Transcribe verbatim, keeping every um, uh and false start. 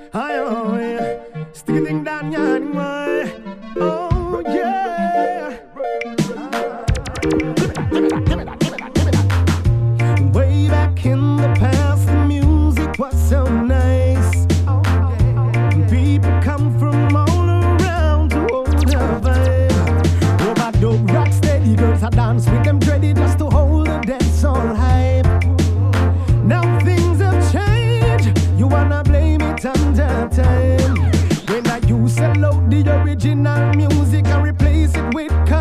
I oh yeah, sticking down your way. Oh yeah. Way back in the past, the music was so nice. People come from all around to hold the vibe. Over dope rock steady girls, I dance with them ready just to hold the dance all hype. Now things have changed. You wanna blame it under time. When I used to load the original music and replace it with